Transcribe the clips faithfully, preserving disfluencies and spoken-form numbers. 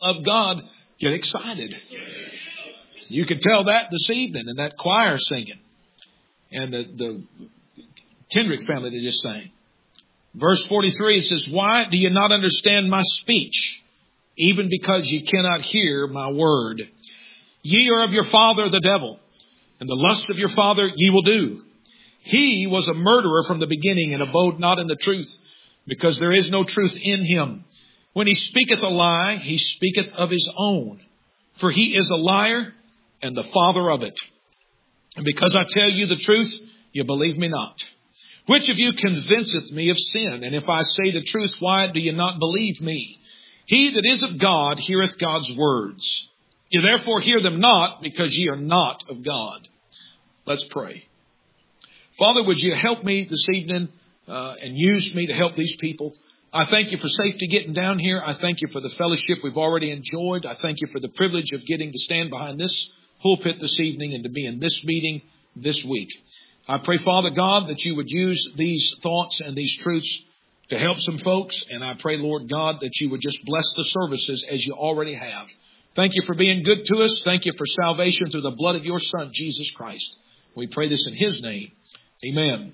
of God get excited. You could tell that this evening in that choir singing. And the, the Kendrick family that just sang. Verse forty-three, it says, why do you not understand my speech? Even because you cannot hear my word. Ye are of your father the devil, and the lusts of your father ye will do. He was a murderer from the beginning and abode not in the truth, because there is no truth in him. When he speaketh a lie, he speaketh of his own. For he is a liar and the father of it. And because I tell you the truth, you believe me not. Which of you convinceth me of sin? And if I say the truth, why do you not believe me? He that is of God heareth God's words. You therefore hear them not, because ye are not of God. Let's pray. Father, would you help me this evening uh, and use me to help these people? I thank you for safety getting down here. I thank you for the fellowship we've already enjoyed. I thank you for the privilege of getting to stand behind this pulpit this evening and to be in this meeting this week. I pray, Father God, that you would use these thoughts and these truths to help some folks. And I pray, Lord God, that you would just bless the services as you already have. Thank you for being good to us. Thank you for salvation through the blood of your Son, Jesus Christ. We pray this in his name. Amen.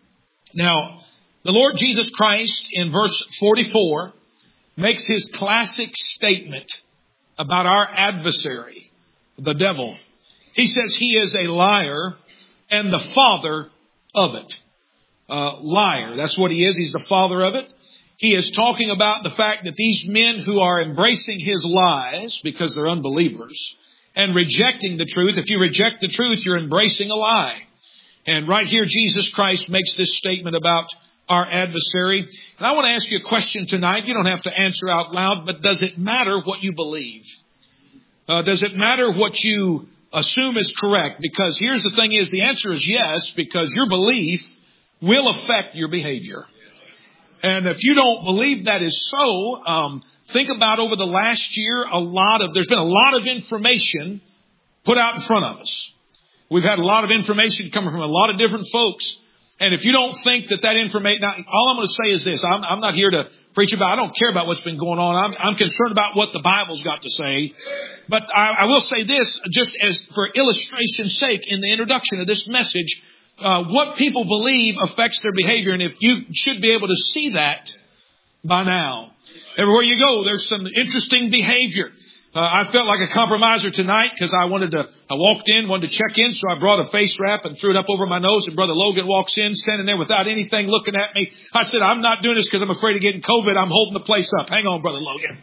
Now, the Lord Jesus Christ in verse forty-four makes his classic statement about our adversary, the devil. He says he is a liar and the father of it. Uh, liar. That's what he is. He's the father of it. He is talking about the fact that these men who are embracing his lies because they're unbelievers and rejecting the truth. If you reject the truth, you're embracing a lie. And right here, Jesus Christ makes this statement about our adversary. And I want to ask you a question tonight. You don't have to answer out loud, but does it matter what you believe? Uh, does it matter what you assume is correct? Because here's the thing is, the answer is yes, because your belief will affect your behavior. And if you don't believe that is so, um, think about over the last year, a lot of, there's been a lot of information put out in front of us. We've had a lot of information coming from a lot of different folks. And if you don't think that that information, now, all I'm going to say is this. I'm, I'm not here to preach about, I don't care about what's been going on. I'm, I'm concerned about what the Bible's got to say. But I, I will say this, just as for illustration's sake, in the introduction of this message, uh, what people believe affects their behavior. And if you should be able to see that by now. Everywhere you go, there's some interesting behavior. Uh, I felt like a compromiser tonight because I wanted to, I walked in, wanted to check in, so I brought a face wrap and threw it up over my nose, and Brother Logan walks in, standing there without anything looking at me. I said, I'm not doing this because I'm afraid of getting COVID. I'm holding the place up. Hang on, Brother Logan.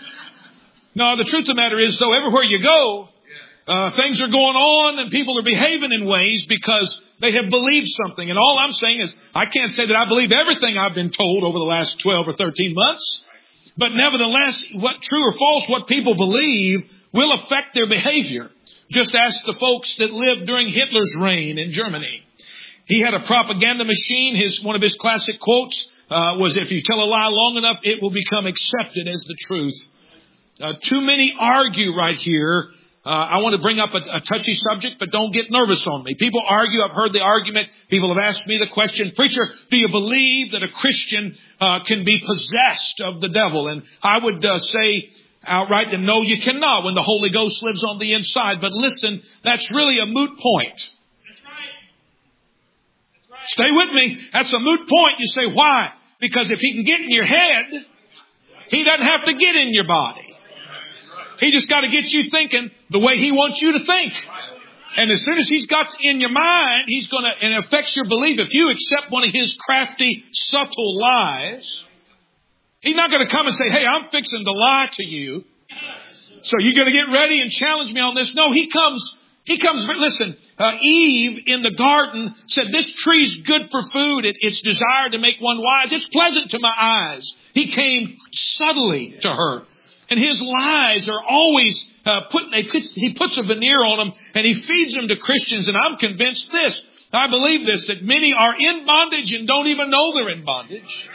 No, the truth of the matter is, though, everywhere you go, uh, things are going on and people are behaving in ways because they have believed something. And all I'm saying is, I can't say that I believe everything I've been told over the last twelve or thirteen months. But nevertheless, what true or false, what people believe will affect their behavior. Just ask the folks that lived during Hitler's reign in Germany. He had a propaganda machine. His, one of his classic quotes uh, was, if you tell a lie long enough, it will become accepted as the truth. Uh, too many argue right here. Uh, I want to bring up a, a touchy subject, but don't get nervous on me. People argue. I've heard the argument. People have asked me the question, preacher, do you believe that a Christian uh, can be possessed of the devil? And I would uh, say outright that no, you cannot when the Holy Ghost lives on the inside. But listen, that's really a moot point. That's right. That's right. Stay with me. That's a moot point. You say, why? Because if he can get in your head, he doesn't have to get in your body. He just got to get you thinking the way he wants you to think. And as soon as he's got in your mind, he's going to, and it affects your belief. If you accept one of his crafty, subtle lies, he's not going to come and say, hey, I'm fixing to lie to you, so you're going to get ready and challenge me on this. No, he comes, he comes, listen, uh, Eve in the garden said, this tree's good for food. It, it's desired to make one wise. It's pleasant to my eyes. He came subtly to her. And his lies are always uh, put. They put, he puts a veneer on them, and he feeds them to Christians. And I'm convinced this. I believe this, that many are in bondage and don't even know they're in bondage.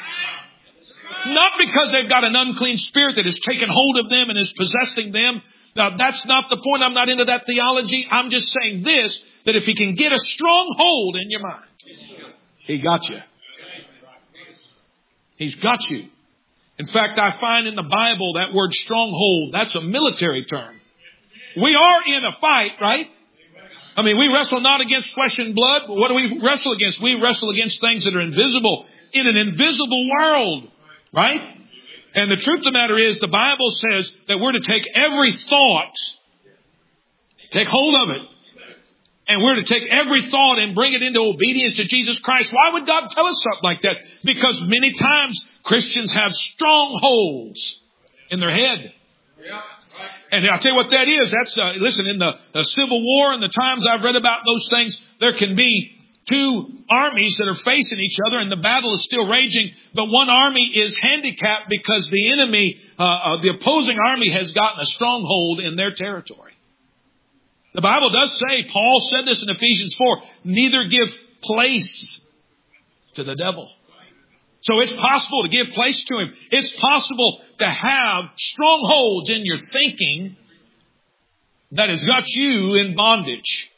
Not because they've got an unclean spirit that has taken hold of them and is possessing them. Now, that's not the point. I'm not into that theology. I'm just saying this, that if he can get a strong hold in your mind, he got you. He's got you. In fact, I find in the Bible that word stronghold, that's a military term. We are in a fight, right? I mean, we wrestle not against flesh and blood, but what do we wrestle against? We wrestle against things that are invisible in an invisible world, right? And the truth of the matter is, the Bible says that we're to take every thought, take hold of it, and we're to take every thought and bring it into obedience to Jesus Christ. Why would God tell us something like that? Because many times Christians have strongholds in their head. And I'll tell you what that is. That's, uh, listen, in the, the Civil War and the times I've read about those things, there can be two armies that are facing each other and the battle is still raging, but one army is handicapped because the enemy, uh, uh, the opposing army has gotten a stronghold in their territory. The Bible does say, Paul said this in Ephesians four, neither give place to the devil. So it's possible to give place to him. It's possible to have strongholds in your thinking that has got you in bondage.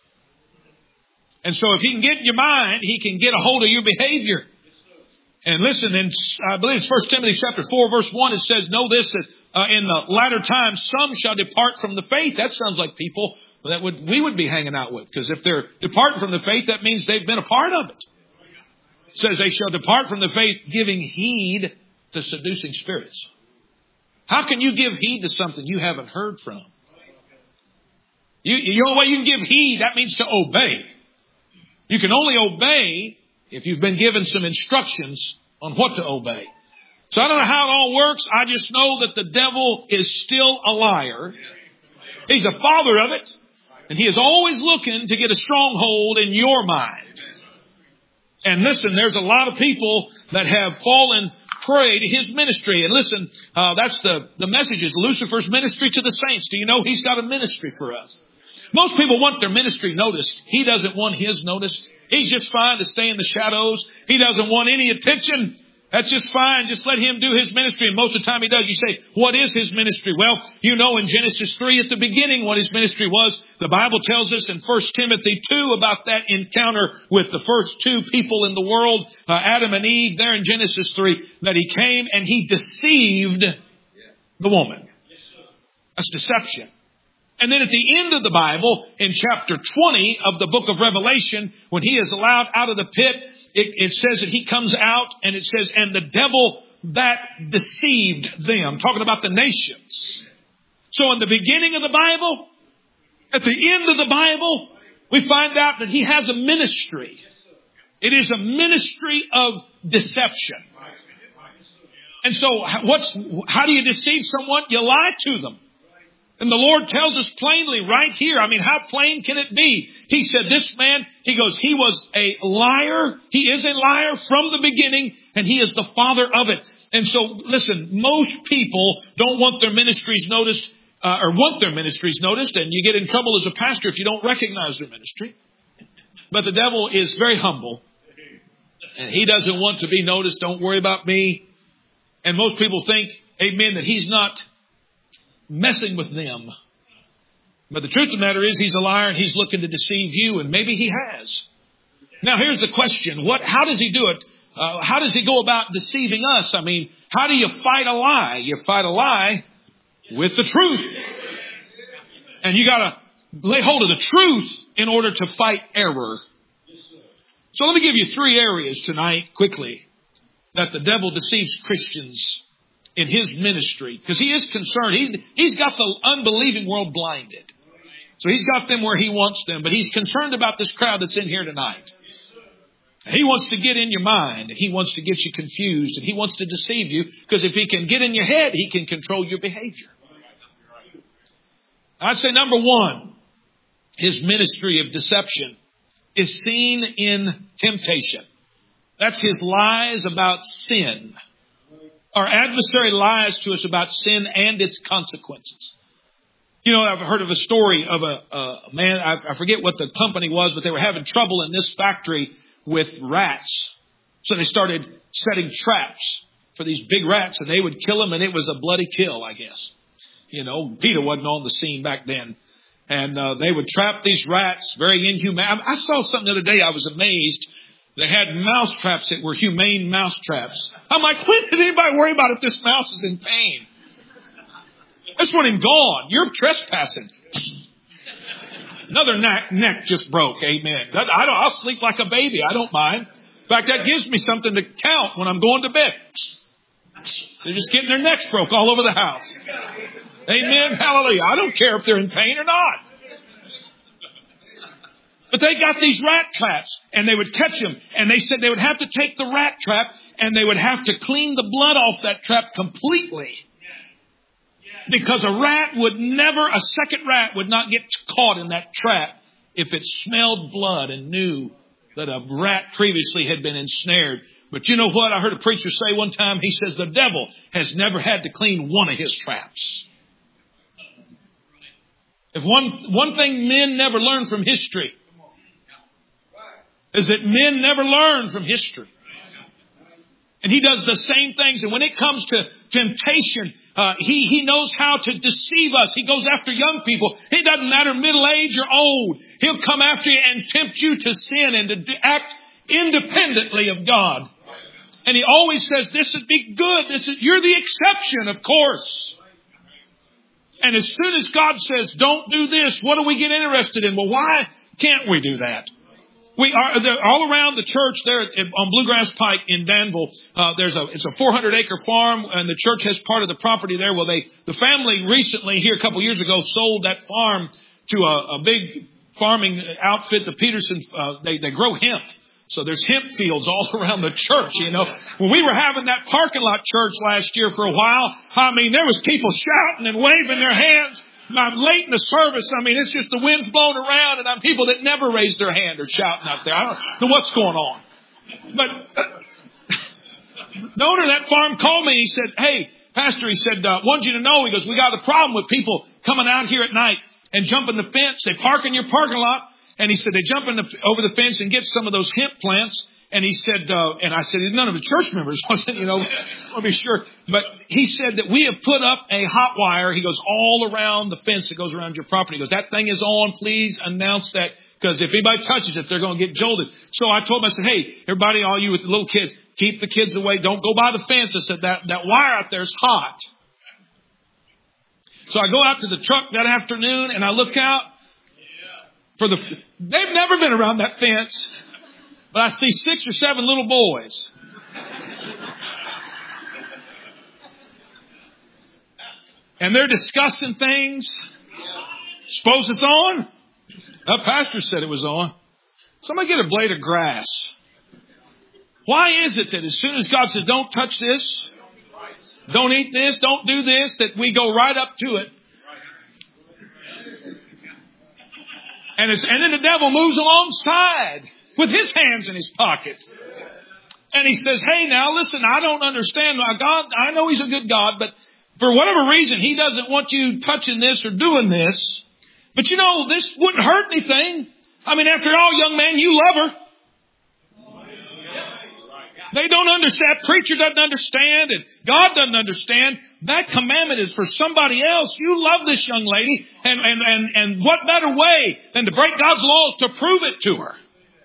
And so if he can get in your mind, he can get a hold of your behavior. And listen, in, I believe it's First Timothy chapter four, verse one, it says, know this, that uh, in the latter times some shall depart from the faith. That sounds like people that would we would be hanging out with. Because if they're departing from the faith, that means they've been a part of it. It says they shall depart from the faith, giving heed to seducing spirits. How can you give heed to something you haven't heard from? You, you know what you can give heed? That means to obey. You can only obey if you've been given some instructions on what to obey. So I don't know how it all works. I just know that the devil is still a liar. He's the father of it. And he is always looking to get a stronghold in your mind. And listen, there's a lot of people that have fallen prey to his ministry. And listen, uh, that's the, the message is Lucifer's ministry to the saints. Do you know he's got a ministry for us? Most people want their ministry noticed. He doesn't want his noticed. He's just fine to stay in the shadows. He doesn't want any attention. That's just fine. Just let him do his ministry. And most of the time he does. You say, what is his ministry? Well, you know in Genesis three at the beginning what his ministry was. The Bible tells us in First Timothy two about that encounter with the first two people in the world, uh, Adam and Eve, there in Genesis three, that he came and he deceived the woman. That's deception. And then at the end of the Bible, in chapter twenty of the book of Revelation, when he is allowed out of the pit, it, it says that he comes out and it says, and the devil that deceived them. Talking about the nations. So in the beginning of the Bible, at the end of the Bible, we find out that he has a ministry. It is a ministry of deception. And so what's, how do you deceive someone? You lie to them. And the Lord tells us plainly right here. I mean, how plain can it be? He said, this man, he goes, he was a liar. He is a liar from the beginning, and he is the father of it. And so, listen, most people don't want their ministries noticed, uh, or want their ministries noticed, and you get in trouble as a pastor if you don't recognize their ministry. But the devil is very humble, and he doesn't want to be noticed. Don't worry about me. And most people think, amen, that he's not messing with them. But the truth of the matter is he's a liar and he's looking to deceive you, and maybe he has. Now here's the question. What, how does he do it? Uh, how does he go about deceiving us? I mean, how do you fight a lie? You fight a lie with the truth. And you gotta lay hold of the truth in order to fight error. So let me give you three areas tonight quickly that the devil deceives Christians in his ministry, because he is concerned. He's, he's got the unbelieving world blinded. So he's got them where he wants them, but he's concerned about this crowd that's in here tonight. He wants to get in your mind, and he wants to get you confused, and he wants to deceive you, because if he can get in your head, he can control your behavior. I'd say number one, his ministry of deception is seen in temptation. That's his lies about sin. Our adversary lies to us about sin and its consequences. You know, I've heard of a story of a, a man, I, I forget what the company was, but they were having trouble in this factory with rats. So they started setting traps for these big rats, and they would kill them, and it was a bloody kill, I guess. You know, Peter wasn't on the scene back then. And uh, they would trap these rats, very inhumane. I, I saw something the other day, I was amazed. They had mouse traps that were humane mouse traps. I'm like, when did anybody worry about if this mouse is in pain? That's one him gone. You're trespassing. Another neck, neck just broke. Amen. I don't, I'll sleep like a baby. I don't mind. In fact, that gives me something to count when I'm going to bed. They're just getting their necks broke all over the house. Amen. Hallelujah. I don't care if they're in pain or not. But they got these rat traps and they would catch them. And they said they would have to take the rat trap and they would have to clean the blood off that trap completely. Because a rat would never, a second rat would not get caught in that trap if it smelled blood and knew that a rat previously had been ensnared. But you know what? I heard a preacher say one time, he says the devil has never had to clean one of his traps. If one, one thing men never learn from history is that men never learn from history. And he does the same things. And when it comes to temptation, uh, he, he knows how to deceive us. He goes after young people. It doesn't matter middle age or old. He'll come after you and tempt you to sin and to act independently of God. And he always says, this would be good. This is, you're the exception, of course. And as soon as God says, don't do this, what do we get interested in? Well, why can't we do that? We are all around the church there on Bluegrass Pike in Danville. Uh, there's a it's a four hundred acre farm, and the church has part of the property there. Well, they the family recently here a couple of years ago sold that farm to a, a big farming outfit. The Petersons uh, they they grow hemp, so there's hemp fields all around the church. You know, when we were having that parking lot church last year for a while, I mean, there was people shouting and waving their hands. I'm late in the service. I mean, it's just the wind's blowing around and I'm people that never raise their hand or shouting out there. I don't know what's going on. But uh, the owner of that farm called me and he said, hey, Pastor, he said, uh, wanted you to know, he goes, we got a problem with people coming out here at night and jumping the fence. They park in your parking lot. And he said, they jump in the, over the fence and get some of those hemp plants. And he said, uh, and I said, none of the church members wasn't, you know, I want to be sure. But he said that we have put up a hot wire. He goes all around the fence that goes around your property. He goes, that thing is on. Please announce that. Because if anybody touches it, they're going to get jolted. So I told him, I said, hey, everybody, all you with the little kids, keep the kids away. Don't go by the fence. I said, that, that wire out there is hot. So I go out to the truck that afternoon and I look out for the, they've never been around that fence. But I see six or seven little boys. And they're discussing things. Suppose it's on? The pastor said it was on. Somebody get a blade of grass. Why is it that as soon as God says, don't touch this, don't eat this, don't do this, that we go right up to it? And, it's, and then the devil moves alongside with his hands in his pocket. And he says, hey, now listen, I don't understand. God, I know he's a good God, but for whatever reason, he doesn't want you touching this or doing this. But you know, this wouldn't hurt anything. I mean, after all, young man, you love her. They don't understand. Preacher doesn't understand and God doesn't understand. That commandment is for somebody else. You love this young lady. And, and, and, and what better way than to break God's laws to prove it to her?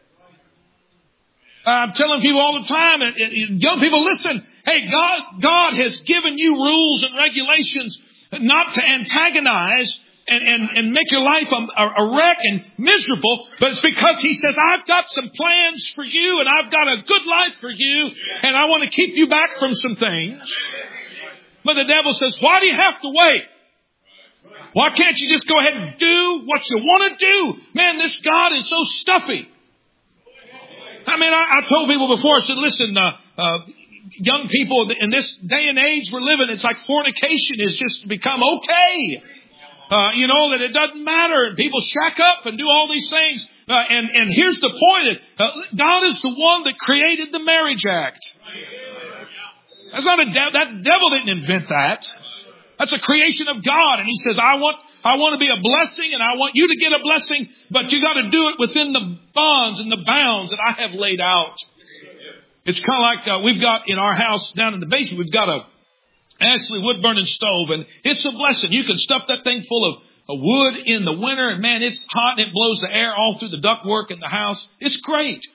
I'm telling people all the time, and, and young people, listen, hey, God, God has given you rules and regulations not to antagonize and, and, and make your life a, a wreck and miserable, but it's because he says, I've got some plans for you and I've got a good life for you and I want to keep you back from some things. But the devil says, why do you have to wait? Why can't you just go ahead and do what you want to do? Man, this God is so stuffy. I mean, I, I told people before, I said, listen, uh, uh, young people in this day and age we're living, it's like fornication has just become okay. Uh, you know, that it doesn't matter and people shack up and do all these things. Uh, and, and here's the point. Uh, God is the one that created the marriage act. That's not a devil. That devil didn't invent that. That's a creation of God. And he says, I want, I want to be a blessing and I want you to get a blessing, but you got to do it within the bonds and the bounds that I have laid out. It's kind of like uh, we've got in our house down in the basement, we've got a Ashley wood burning stove and it's a blessing. You can stuff that thing full of uh, wood in the winter and man, it's hot and it blows the air all through the ductwork in the house. It's great.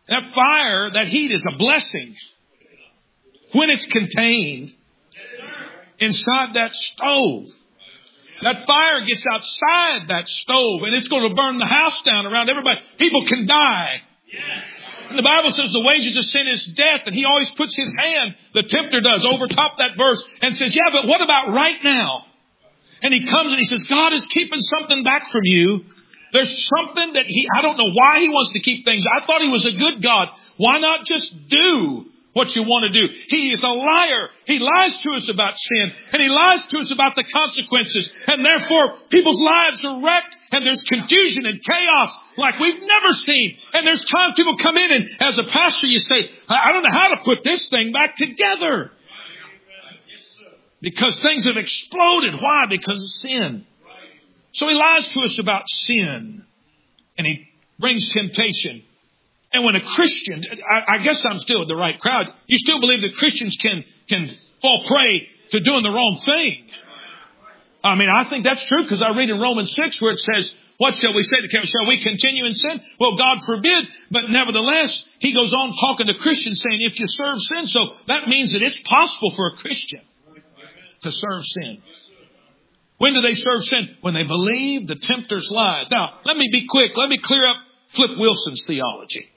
That fire, that heat is a blessing when it's contained inside that stove. That fire gets outside that stove and it's going to burn the house down around everybody. People can die. And the Bible says the wages of sin is death, and he always puts his hand, the tempter does, over top that verse and says, yeah, but what about right now? And he comes and he says, God is keeping something back from you. There's something that he, I don't know why he wants to keep things. I thought he was a good God. Why not just do what you want to do? He is a liar. He lies to us about sin, and he lies to us about the consequences. And therefore, people's lives are wrecked, and there's confusion and chaos like we've never seen. And there's times people come in, and as a pastor, you say, I don't know how to put this thing back together. Because things have exploded. Why? Because of sin. So he lies to us about sin, and he brings temptation. And when a Christian, I, I guess I'm still in the right crowd, you still believe that Christians can, can fall prey to doing the wrong thing. I mean, I think that's true because I read in Romans six where it says, what shall we say to shall we continue in sin? Well, God forbid. But nevertheless, he goes on talking to Christians saying, if you serve sin, so that means that it's possible for a Christian to serve sin. When do they serve sin? When they believe the tempter's lies. Now, let me be quick. Let me clear up Flip Wilson's theology.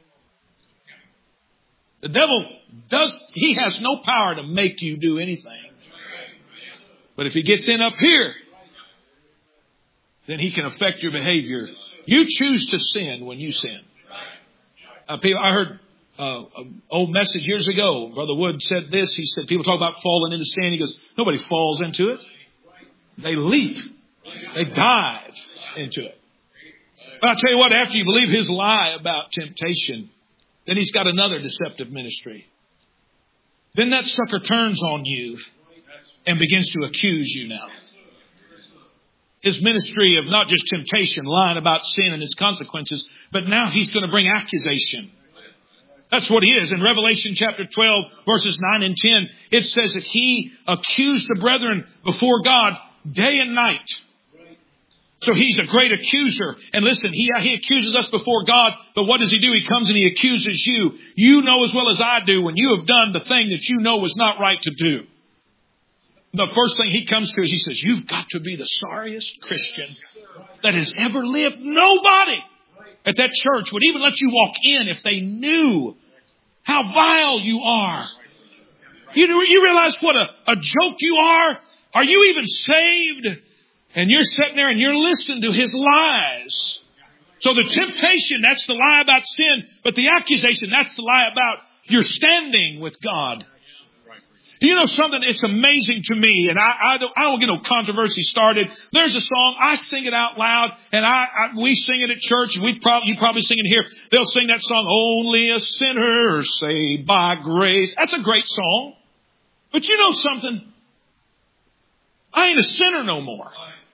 The devil does, he has no power to make you do anything. But if he gets in up here, then he can affect your behavior. You choose to sin when you sin. Uh, people, I heard uh, an old message years ago. Brother Wood said this. He said, people talk about falling into sin. He goes, nobody falls into it. They leap. They dive into it. But I'll tell you what, after you believe his lie about temptation, then he's got another deceptive ministry. Then that sucker turns on you and begins to accuse you now. His ministry of not just temptation, lying about sin and its consequences, but now he's going to bring accusation. That's what he is. In Revelation chapter twelve, verses nine and ten, it says that he accused the brethren before God day and night. So he's a great accuser. And listen, he, he accuses us before God, but what does he do? He comes and he accuses you. You know as well as I do when you have done the thing that you know was not right to do. The first thing he comes to is he says, you've got to be the sorriest Christian that has ever lived. Nobody at that church would even let you walk in if they knew how vile you are. You, you realize what a, a joke you are? Are you even saved? And you're sitting there and you're listening to his lies. So the temptation, that's the lie about sin. But the accusation, that's the lie about your standing with God. You know something? It's amazing to me, and I, I don't, I don't get no controversy started. There's a song, I sing it out loud, and I, I we sing it at church, and we probably, you probably sing it here. They'll sing that song, Only a Sinner Saved by Grace. That's a great song. But you know something? I ain't a sinner no more.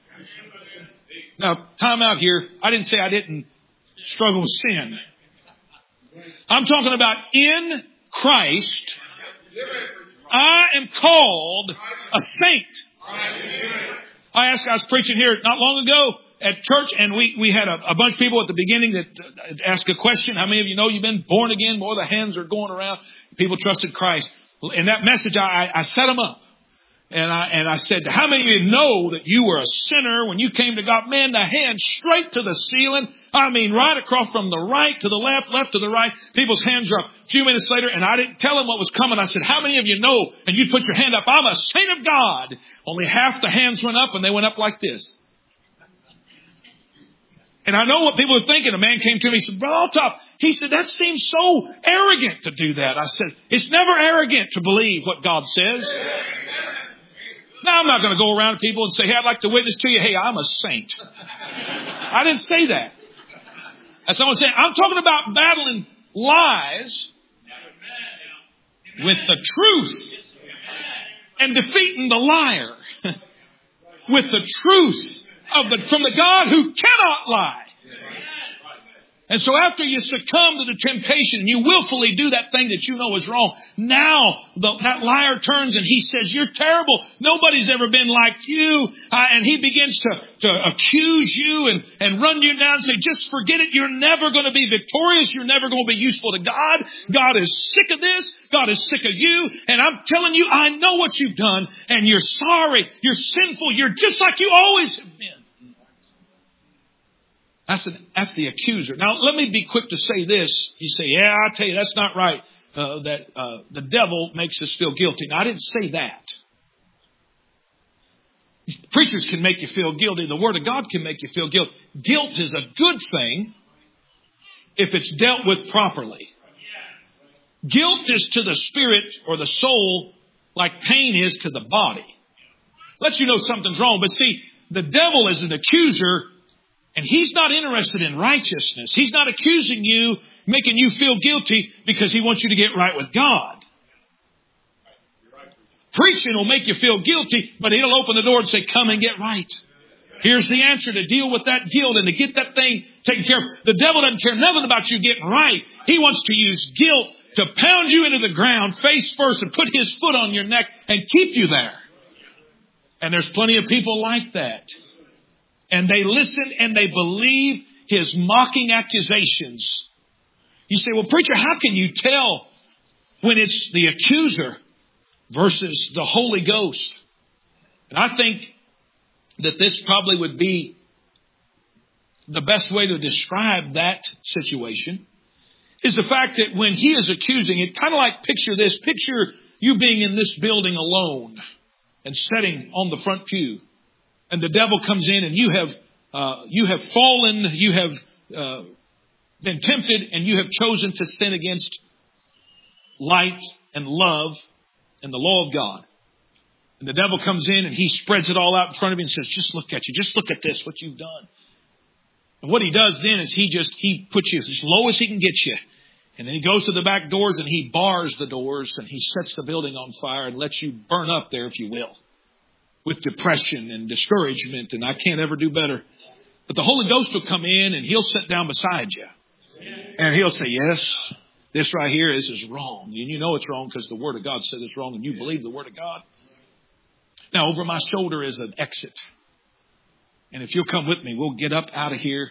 Now, time out here. I didn't say I didn't struggle with sin. I'm talking about in Christ, I am called a saint. I asked, I was preaching here not long ago at church, and we, we had a, a bunch of people at the beginning that uh, asked a question. How many of you know you've been born again? Boy, the hands are going around. People trusted Christ. In that message, I, I set them up. And I, and I said, how many of you know that you were a sinner when you came to God? Man, the hand straight to the ceiling. I mean, right across from the right to the left, left to the right. People's hands are up. A few minutes later, and I didn't tell them what was coming. I said, how many of you know? And you put your hand up. I'm a saint of God. Only half the hands went up, and they went up like this. And I know what people are thinking. A man came to me, he said, Brother Althoff, he said, that seems so arrogant to do that. I said, it's never arrogant to believe what God says. Now, I'm not going to go around to people and say, hey, I'd like to witness to you. Hey, I'm a saint. I didn't say that. That's not what I'm saying. I'm talking about battling lies with the truth and defeating the liar with the truth of the, from the God who cannot lie. And so after you succumb to the temptation and you willfully do that thing that you know is wrong, now the, that liar turns and he says, you're terrible. Nobody's ever been like you. Uh, and he begins to, to accuse you and, and run you down and say, just forget it. You're never going to be victorious. You're never going to be useful to God. God is sick of this. God is sick of you. And I'm telling you, I know what you've done and you're sorry. You're sinful. You're just like you always have been. That's, an, that's the accuser. Now, let me be quick to say this. You say, yeah, I tell you, that's not right. Uh, that uh, the devil makes us feel guilty. Now, I didn't say that. Preachers can make you feel guilty. The Word of God can make you feel guilty. Guilt is a good thing if it's dealt with properly. Guilt is to the spirit or the soul like pain is to the body. Lets you know something's wrong. But see, the devil is an accuser. And he's not interested in righteousness. He's not accusing you, making you feel guilty because he wants you to get right with God. Preaching will make you feel guilty, but he'll open the door and say, come and get right. Here's the answer to deal with that guilt and to get that thing taken care of. The devil doesn't care nothing about you getting right. He wants to use guilt to pound you into the ground face first and put his foot on your neck and keep you there. And there's plenty of people like that. And they listen and they believe his mocking accusations. You say, well, preacher, how can you tell when it's the accuser versus the Holy Ghost? And I think that this probably would be the best way to describe that situation is the fact that when he is accusing it, kind of like picture this, picture you being in this building alone and sitting on the front pew. And the devil comes in and you have uh, you have fallen, you have uh, been tempted, and you have chosen to sin against light and love and the law of God. And the devil comes in and he spreads it all out in front of you and says, just look at you, just look at this, what you've done. And what he does then is he just, he puts you as low as he can get you. And then he goes to the back doors and he bars the doors and he sets the building on fire and lets you burn up there, if you will, with depression and discouragement, and I can't ever do better. But the Holy Ghost will come in and he'll sit down beside you. And he'll say, yes, this right here is, is wrong. And you know it's wrong because the Word of God says it's wrong and you believe the Word of God. Now, over my shoulder is an exit. And if you'll come with me, we'll get up out of here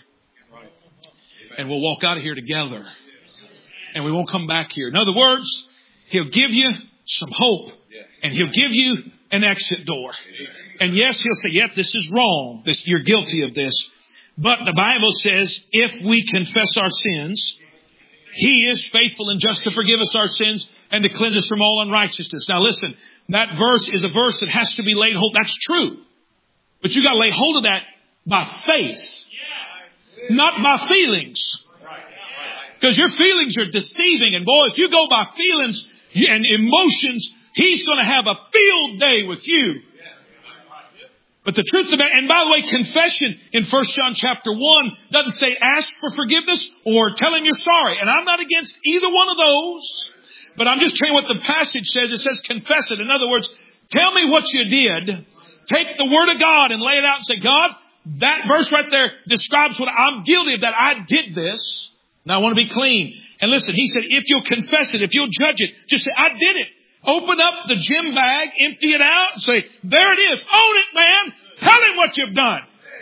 and we'll walk out of here together. And we won't come back here. In other words, he'll give you some hope and he'll give you an exit door. And yes, he'll say, yep, this is wrong. This, you're guilty of this. But the Bible says, if we confess our sins, he is faithful and just to forgive us our sins and to cleanse us from all unrighteousness. Now listen, that verse is a verse that has to be laid hold. That's true. But you got to lay hold of that by faith, not by feelings. Because your feelings are deceiving. And boy, if you go by feelings and emotions, he's going to have a field day with you. But the truth of it, and by the way, confession in First John chapter one doesn't say ask for forgiveness or tell him you're sorry. And I'm not against either one of those. But I'm just telling you what the passage says. It says confess it. In other words, tell me what you did. Take the Word of God and lay it out and say, God, that verse right there describes what I'm guilty of, that I did this. And I want to be clean. And listen, he said, if you'll confess it, if you'll judge it, just say, I did it. Open up the gym bag, empty it out, and say, there it is. Own it, man. Tell him what you've done.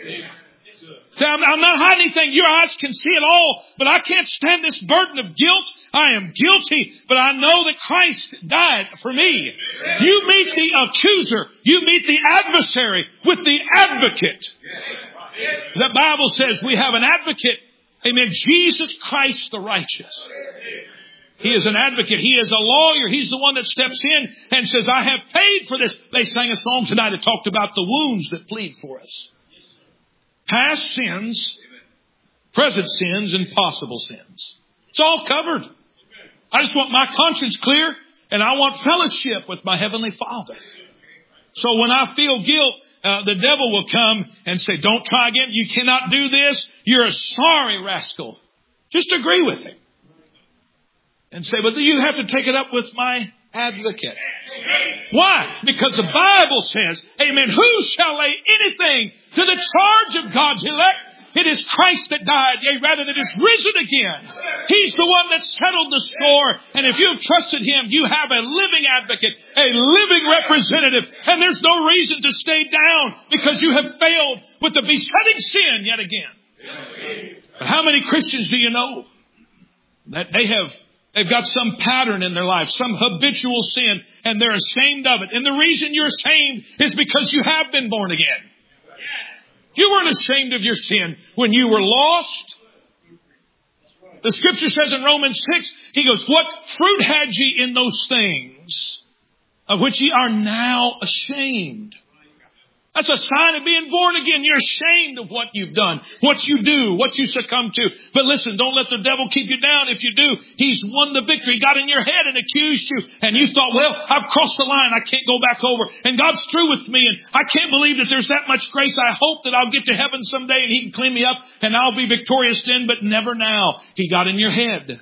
Say, I'm, I'm not hiding anything. Your eyes can see it all, but I can't stand this burden of guilt. I am guilty, but I know that Christ died for me. You meet the accuser. You meet the adversary with the advocate. The Bible says we have an advocate. Amen. Jesus Christ the righteous. He is an advocate. He is a lawyer. He's the one that steps in and says, I have paid for this. They sang a song tonight that talked about the wounds that plead for us. Past sins, present sins, and possible sins. It's all covered. I just want my conscience clear and I want fellowship with my Heavenly Father. So when I feel guilt, uh, the devil will come and say, don't try again. You cannot do this. You're a sorry rascal. Just agree with him. And say, but you have to take it up with my advocate. Why? Because the Bible says, amen, who shall lay anything to the charge of God's elect? It is Christ that died, yea, rather that is risen again. He's the one that settled the score. And if you have trusted Him, you have a living advocate, a living representative. And there's no reason to stay down because you have failed with the besetting sin yet again. But how many Christians do you know that they have They've got some pattern in their life, some habitual sin, and they're ashamed of it. And the reason you're ashamed is because you have been born again. You weren't ashamed of your sin when you were lost. The Scripture says in Romans six, He goes, what fruit had ye in those things of which ye are now ashamed? That's a sign of being born again. You're ashamed of what you've done, what you do, what you succumb to. But listen, don't let the devil keep you down. If you do, he's won the victory. He got in your head and accused you. And you thought, well, I've crossed the line. I can't go back over. And God's through with me. And I can't believe that there's that much grace. I hope that I'll get to heaven someday and He can clean me up and I'll be victorious then, but never now. He got in your head.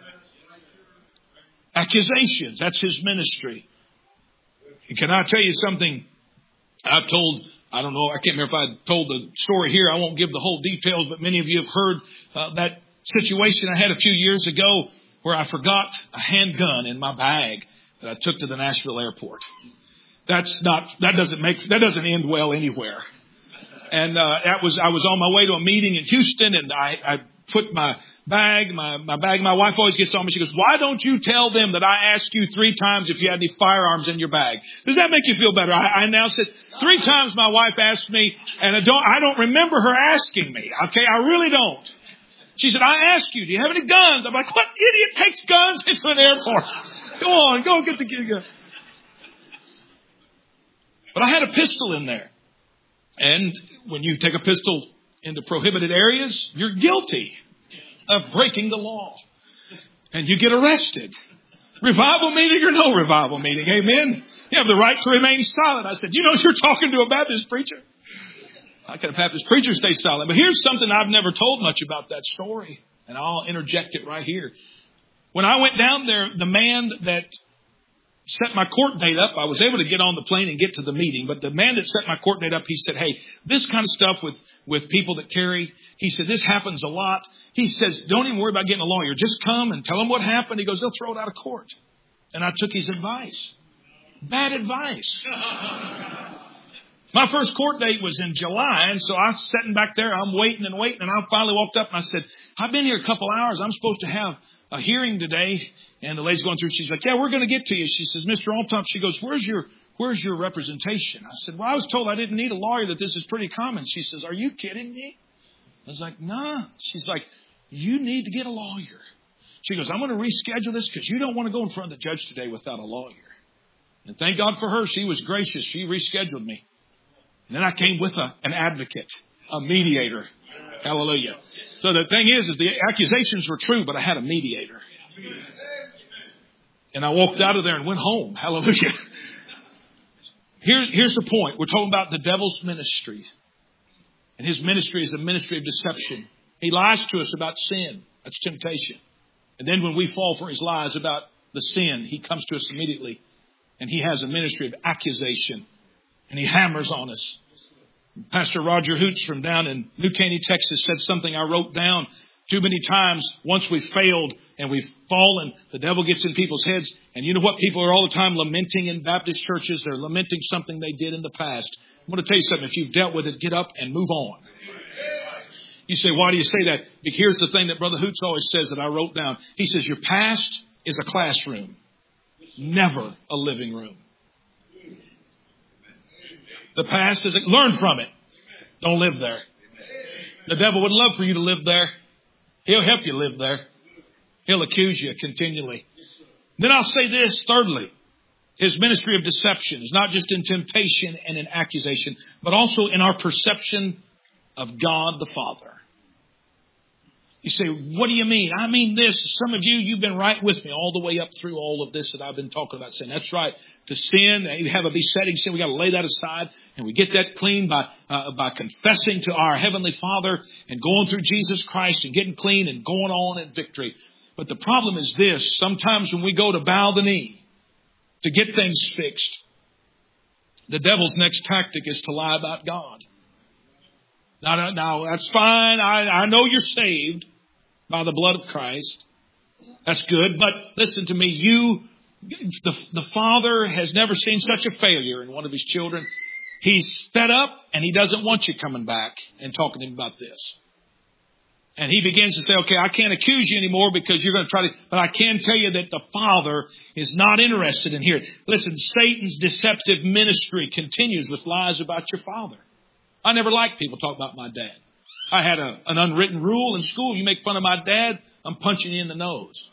Accusations. That's his ministry. And can I tell you something? I've told, I don't know, I can't remember if I told the story here. I won't give the whole details, but many of you have heard uh, that situation I had a few years ago where I forgot a handgun in my bag that I took to the Nashville airport. That's not, that doesn't make, that doesn't end well anywhere. And uh, that was, I was on my way to a meeting in Houston, and I, I put my bag, my, my bag, my wife always gets on me. She goes, why don't you tell them that I asked you three times if you had any firearms in your bag? Does that make you feel better? I, I now said three times my wife asked me, and I don't, I don't remember her asking me. Okay. I really don't. She said, I asked you, do you have any guns? I'm like, what idiot takes guns into an airport? Go on, go get the gun. But I had a pistol in there. And when you take a pistol into prohibited areas, you're guilty of breaking the law. And you get arrested. Revival meeting or no revival meeting. Amen. You have the right to remain silent. I said, you know, you're talking to a Baptist preacher. I could have Baptist preacher stay silent. But here's something I've never told much about that story. And I'll interject it right here. When I went down there, the man that set my court date up, I was able to get on the plane and get to the meeting. But the man that set my court date up, he said, hey, this kind of stuff with, with people that carry, he said, this happens a lot. He says, don't even worry about getting a lawyer. Just come and tell them what happened. He goes, they'll throw it out of court. And I took his advice. Bad advice. My first court date was in July. And so I was sitting back there. I'm waiting and waiting. And I finally walked up and I said, I've been here a couple hours. I'm supposed to have a hearing today. And the lady's going through. She's like, yeah, we're going to get to you. She says, Mister Altump, she goes, where's your, where's your representation? I said, well, I was told I didn't need a lawyer, that this is pretty common. She says, are you kidding me? I was like, nah. She's like, you need to get a lawyer. She goes, I'm going to reschedule this because you don't want to go in front of the judge today without a lawyer. And thank God for her. She was gracious. She rescheduled me. And then I came with a, an advocate, a mediator. Hallelujah. So the thing is, is the accusations were true, but I had a mediator. And I walked out of there and went home. Hallelujah. Here's, here's the point. We're talking about the devil's ministry. And his ministry is a ministry of deception. He lies to us about sin. That's temptation. And then when we fall for his lies about the sin, he comes to us immediately. And he has a ministry of accusation. And he hammers on us. Pastor Roger Hoots from down in New Caney, Texas said something I wrote down. Too many times, once we've failed and we've fallen, the devil gets in people's heads. And you know what? People are all the time lamenting in Baptist churches. They're lamenting something they did in the past. I'm going to tell you something. If you've dealt with it, get up and move on. You say, why do you say that? Here's the thing that Brother Hoots always says that I wrote down. He says, your past is a classroom, never a living room. The past is, a, learn from it. Don't live there. The devil would love for you to live there. He'll help you live there. He'll accuse you continually. Then I'll say this, thirdly. His ministry of deception is not just in temptation and in accusation, but also in our perception of God the Father. You say, what do you mean? I mean this. Some of you, you've been right with me all the way up through all of this that I've been talking about sin. That's right. To sin, you have a besetting sin. We got to lay that aside, and we get that clean by uh, by confessing to our Heavenly Father and going through Jesus Christ and getting clean and going on in victory. But the problem is this. Sometimes when we go to bow the knee to get things fixed, the devil's next tactic is to lie about God. Now, now, now that's fine. I, I know you're saved by the blood of Christ. That's good. But listen to me. You, the, the Father has never seen such a failure in one of His children. He's fed up and He doesn't want you coming back and talking to Him about this. And He begins to say, okay, I can't accuse you anymore because you're going to try to, but I can tell you that the Father is not interested in hearing. Listen, Satan's deceptive ministry continues with lies about your father. I never liked people talking about my dad. I had a, an unwritten rule in school. You make fun of my dad, I'm punching you in the nose.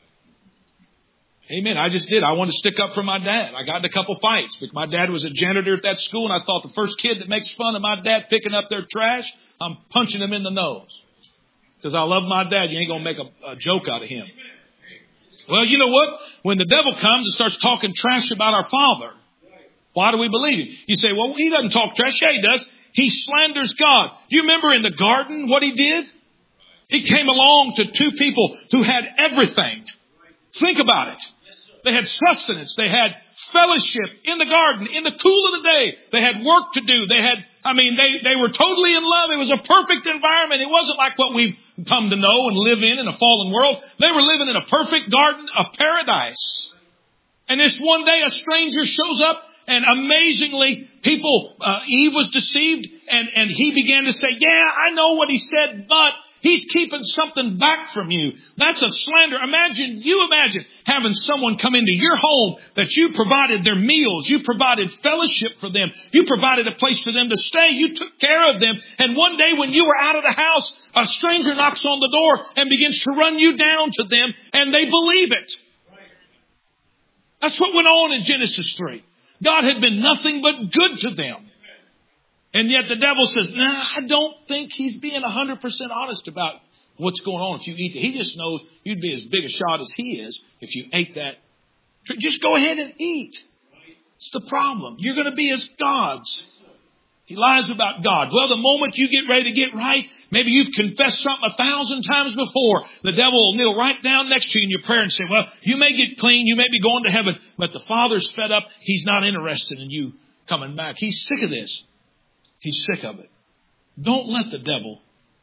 Amen. I just did. I wanted to stick up for my dad. I got in a couple fights. But my dad was a janitor at that school, and I thought the first kid that makes fun of my dad picking up their trash, I'm punching him in the nose. Because I love my dad. You ain't going to make a, a joke out of him. Well, you know what? When the devil comes and starts talking trash about our Father, why do we believe him? You say, well, he doesn't talk trash. Yeah, he does. He slanders God. Do you remember in the garden what he did? He came along to two people who had everything. Think about it. They had sustenance. They had fellowship in the garden, in the cool of the day. They had work to do. They had, I mean, they, they were totally in love. It was a perfect environment. It wasn't like what we've come to know and live in in a fallen world. They were living in a perfect garden of paradise. And this one day a stranger shows up, and amazingly people, uh, Eve was deceived, and, and he began to say, yeah, I know what he said, but he's keeping something back from you. That's a slander. Imagine, you imagine having someone come into your home that you provided their meals. You provided fellowship for them. You provided a place for them to stay. You took care of them. And one day when you were out of the house, a stranger knocks on the door and begins to run you down to them, and they believe it. That's what went on in Genesis three. God had been nothing but good to them. And yet the devil says, nah, I don't think he's being one hundred percent honest about what's going on if you eat it. He just knows you'd be as big a shot as he is if you ate that. Just go ahead and eat. It's the problem. You're going to be as gods. He lies about God. Well, the moment you get ready to get right, maybe you've confessed something a thousand times before. The devil will kneel right down next to you in your prayer and say, well, you may get clean. You may be going to heaven. But the Father's fed up. He's not interested in you coming back. He's sick of this. He's sick of it. Don't let the devil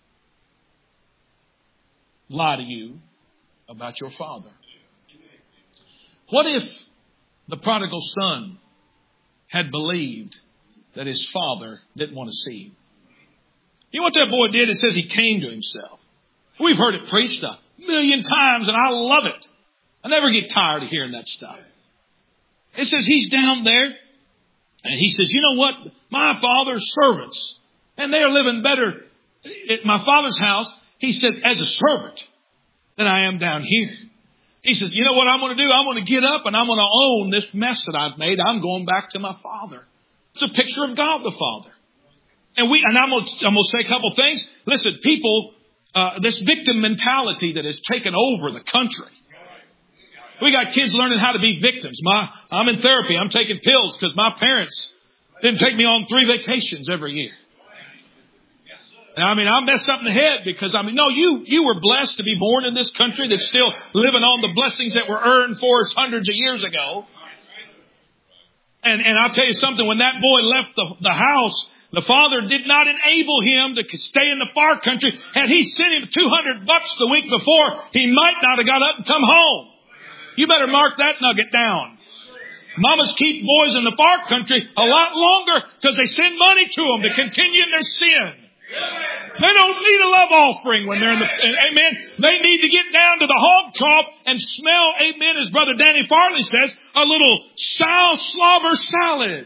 lie to you about your father. What if the prodigal son had believed that his father didn't want to see him? You know what that boy did? It says he came to himself. We've heard it preached a million times, and I love it. I never get tired of hearing that stuff. It says he's down there. And he says, you know what? My father's servants, and they are living better at my father's house, he says, as a servant than I am down here. He says, you know what I'm going to do? I'm going to get up and I'm going to own this mess that I've made. I'm going back to my Father. It's a picture of God the Father. And we, and I'm going to, I'm going to say a couple things. Listen, people, uh, this victim mentality that has taken over the country. We got kids learning how to be victims. My, I'm in therapy. I'm taking pills because my parents didn't take me on three vacations every year. And I mean, I messed up in the head because, I mean, no, you, you were blessed to be born in this country that's still living on the blessings that were earned for us hundreds of years ago. And, and I'll tell you something, when that boy left the, the house, the father did not enable him to stay in the far country. Had he sent him two hundred bucks the week before, he might not have got up and come home. You better mark that nugget down. Mamas keep boys in the far country a lot longer because they send money to them to continue in their sin. They don't need a love offering when they're in the, amen. They need to get down to the hog trough and smell, amen, as Brother Danny Farley says, a little sow slobber salad.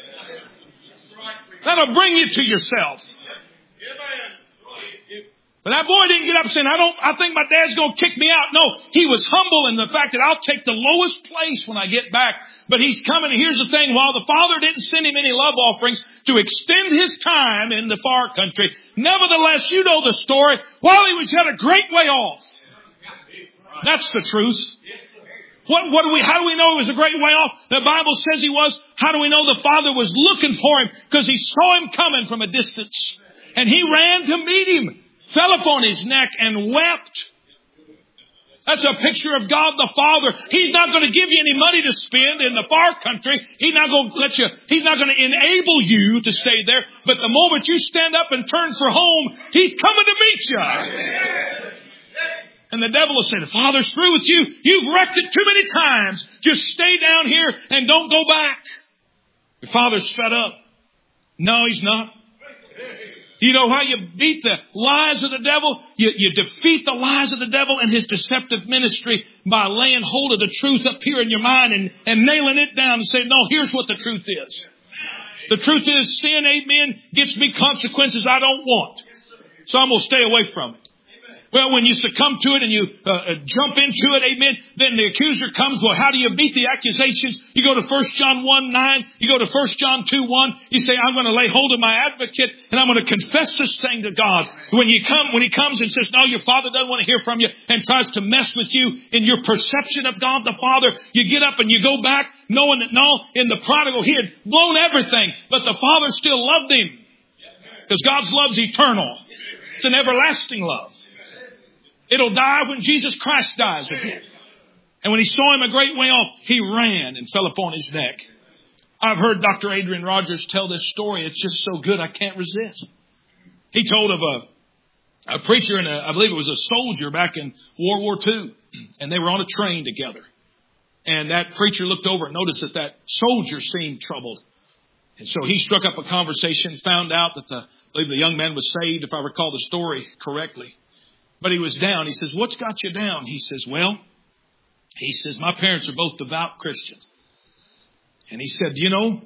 That'll bring you to yourself. But that boy didn't get up saying, I don't, I think my dad's going to kick me out. No, he was humble in the fact that I'll take the lowest place when I get back. But he's coming. Here's the thing. While the father didn't send him any love offerings to extend his time in the far country, nevertheless, you know the story. While he was yet a great way off. That's the truth. What, what do we, how do we know he was a great way off? The Bible says he was. How do we know the father was looking for him? Because he saw him coming from a distance. And he ran to meet him. Fell upon his neck and wept. That's a picture of God the Father. He's not going to give you any money to spend in the far country. He's not going to let you, He's not going to enable you to stay there. But the moment you stand up and turn for home, He's coming to meet you. And the devil will say, the Father's through with you. You've wrecked it too many times. Just stay down here and don't go back. Your Father's fed up. No, He's not. You know how you beat the lies of the devil? You, you defeat the lies of the devil and his deceptive ministry by laying hold of the truth up here in your mind and, and nailing it down and saying, no, here's what the truth is. The truth is sin, amen, gets me consequences I don't want. So I'm going to stay away from it. Well, when you succumb to it and you uh, uh, jump into it, amen, then the accuser comes. Well, how do you beat the accusations? You go to First John one nine. You go to First John two one. You say, I'm going to lay hold of my advocate and I'm going to confess this thing to God. When you come, when he comes and says, no, your Father doesn't want to hear from you and tries to mess with you in your perception of God the Father, you get up and you go back knowing that, no, in the prodigal, he had blown everything, but the Father still loved him because God's love's eternal. It's an everlasting love. It'll die when Jesus Christ dies again. And when he saw him a great way off, he ran and fell upon his neck. I've heard Doctor Adrian Rogers tell this story. It's just so good, I can't resist. He told of a, a preacher and a, I believe it was a soldier back in World War Two. And they were on a train together. And that preacher looked over and noticed that that soldier seemed troubled. And so he struck up a conversation, found out that the, I believe the young man was saved, if I recall the story correctly. But he was down. He says, what's got you down? He says, well, he says, my parents are both devout Christians. And he said, you know,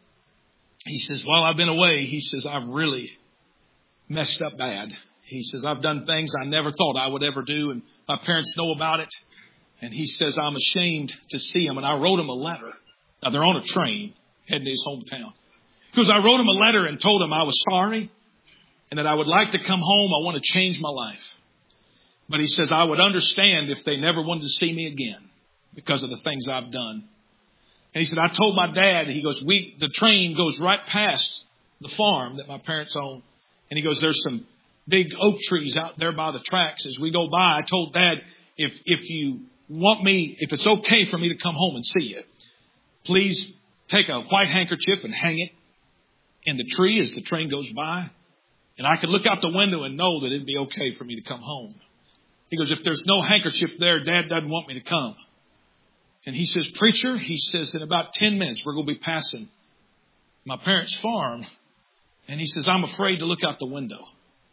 he says, while I've been away, he says, I've really messed up bad. He says, I've done things I never thought I would ever do. And my parents know about it. And he says, I'm ashamed to see them. And I wrote them a letter. Now they're on a train heading to his hometown. Because I wrote him a letter and told him I was sorry and that I would like to come home. I want to change my life. But he says, I would understand if they never wanted to see me again because of the things I've done. And he said, I told my dad, he goes, we, the train goes right past the farm that my parents own. And he goes, there's some big oak trees out there by the tracks. As we go by, I told Dad, if, if you want me, if it's okay for me to come home and see you, please take a white handkerchief and hang it in the tree as the train goes by. And I could look out the window and know that it'd be okay for me to come home. He goes, if there's no handkerchief there, Dad doesn't want me to come. And he says, preacher, he says, in about ten minutes, we're going to be passing my parents' farm. And he says, I'm afraid to look out the window.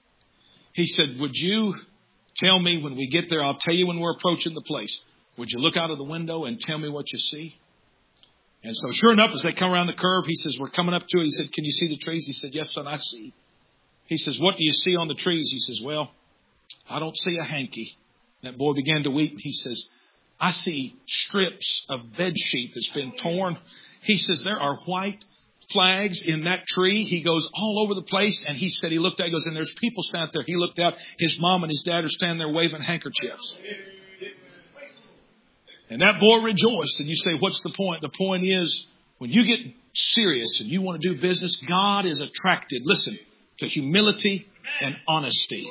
He said, would you tell me when we get there, I'll tell you when we're approaching the place. Would you look out of the window and tell me what you see? And so sure enough, as they come around the curve, he says, we're coming up to it. He said, can you see the trees? He said, yes, son, I see. He says, what do you see on the trees? He says, well, I don't see a hanky. That boy began to weep. He says, I see strips of bed sheet that's been torn. He says, there are white flags in that tree. He goes all over the place. And he said, he looked out, he goes, and there's people standing there. He looked out, his mom and his dad are standing there waving handkerchiefs. And that boy rejoiced. And you say, what's the point? The point is, when you get serious and you want to do business, God is attracted, listen, to humility and honesty.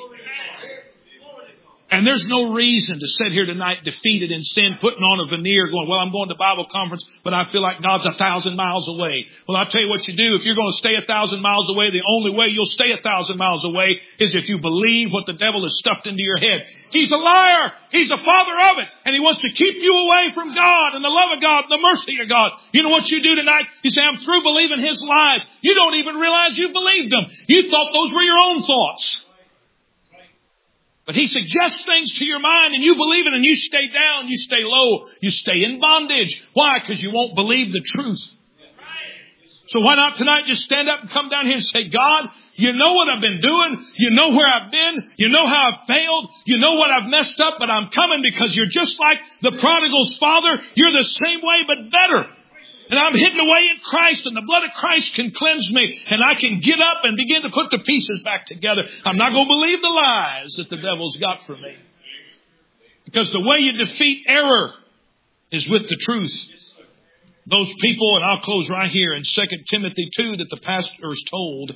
And there's no reason to sit here tonight defeated in sin, putting on a veneer, going, well, I'm going to Bible conference, but I feel like God's a thousand miles away. Well, I'll tell you what you do. If you're going to stay a thousand miles away, the only way you'll stay a thousand miles away is if you believe what the devil has stuffed into your head. He's a liar. He's the father of it. And he wants to keep you away from God and the love of God and the mercy of God. You know what you do tonight? You say, I'm through believing his lies. You don't even realize you believed them. You thought those were your own thoughts. But he suggests things to your mind and you believe it and you stay down, you stay low, you stay in bondage. Why? Because you won't believe the truth. So why not tonight just stand up and come down here and say, God, you know what I've been doing. You know where I've been. You know how I've failed. You know what I've messed up, but I'm coming because you're just like the prodigal's father. You're the same way, but better. And I'm hidden away in Christ and the blood of Christ can cleanse me and I can get up and begin to put the pieces back together. I'm not going to believe the lies that the devil's got for me. Because the way you defeat error is with the truth. Those people, and I'll close right here in Second Timothy two that the pastor is told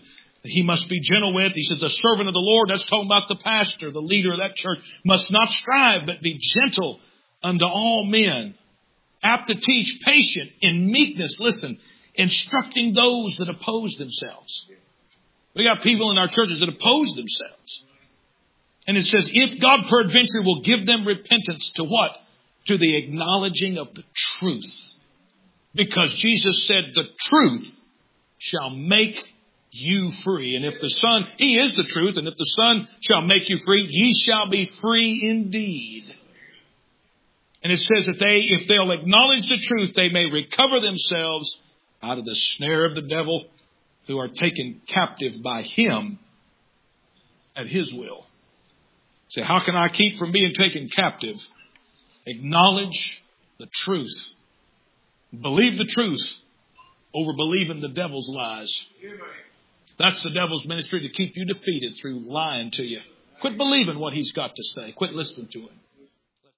he must be gentle with. He said the servant of the Lord, that's talking about the pastor, the leader of that church, must not strive, but be gentle unto all men. Apt to teach, patient, in meekness, listen, instructing those that oppose themselves. We got people in our churches that oppose themselves. And it says, if God peradventure will give them repentance to what? To the acknowledging of the truth. Because Jesus said the truth shall make you free. And if the Son, He is the truth, and if the Son shall make you free, ye shall be free indeed. And it says that they, if they'll acknowledge the truth, they may recover themselves out of the snare of the devil, who are taken captive by him at his will. Say, how can I keep from being taken captive? Acknowledge the truth. Believe the truth over believing the devil's lies. That's the devil's ministry, to keep you defeated through lying to you. Quit believing what he's got to say. Quit listening to him.